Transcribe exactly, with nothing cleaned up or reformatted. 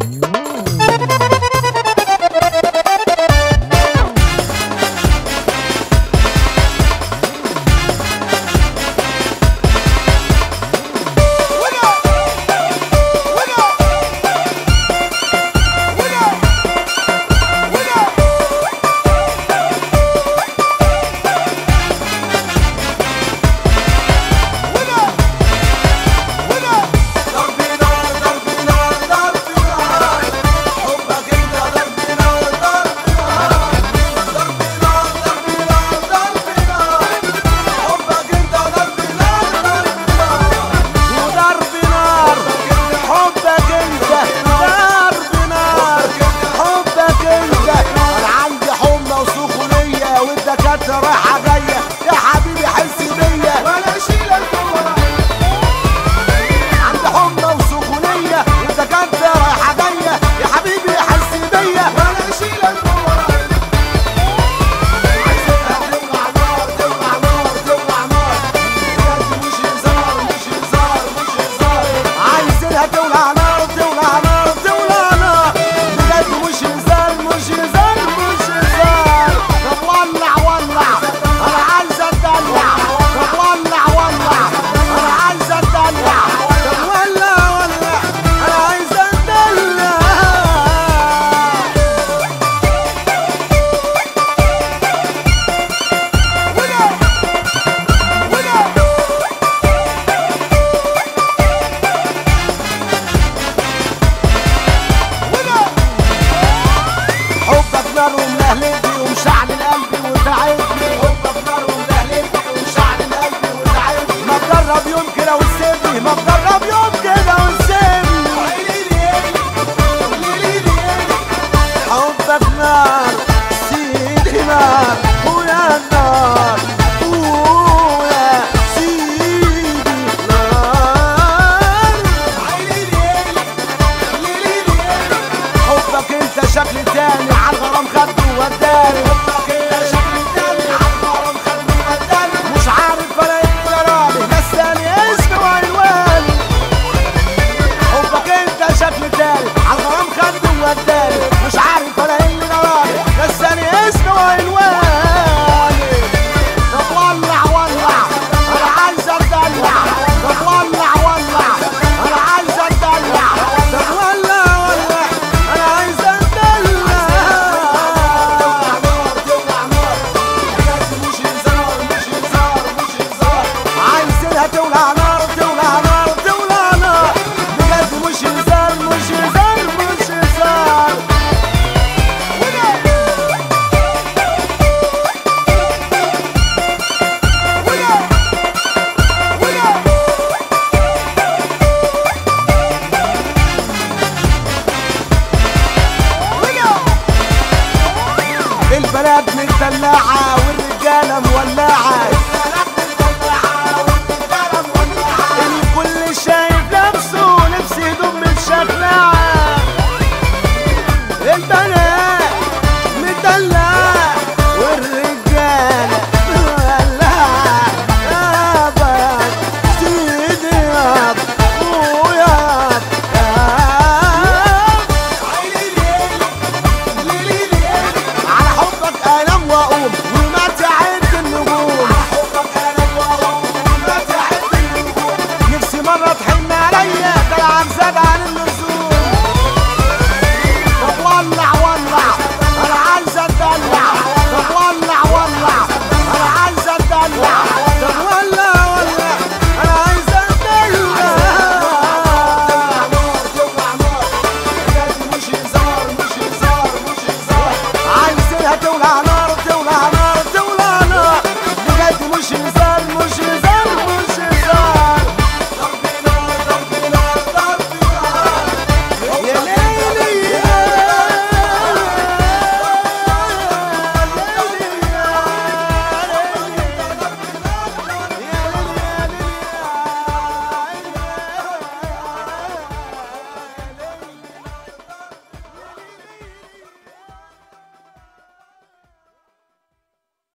رايحة جاية يا حبيبي حس بيا ولا اشيلك عندي حمى وسخونية والدكاترة رايحة جاية يا حبيبي حس بيا ولا اشيلك عايزينها تولع نار تولع نار تولع نار بجد مش هزار مش هزار مش هزار عايزينها تولع نار تولع نار تولع نار بجد مش هزار مش هزار مش هزار طب ولع ولع انا عايز اتدلع طب ولع ولع انا عايز اتدلع طب ولع ولع انا عايز اتدلع حبك نار وملهلبي ومشعل قلبي وتعبني حبك نار وملهلبي ومشعل قلبي وتعبني ما تجرب يوم كده وتسيبني ما تجرب يوم كده وتسيبني حبك نار سيدي نار ويا النار ويا سيدي نار حبك انت شكل تاني عالغرام خدته وداني حبك انت شكل تاني عالغرام خدته وداني مش عارف انا ايه جرالي نساني اسمي وعنواني حبك انت شكل تاني عالغرام خدته وداني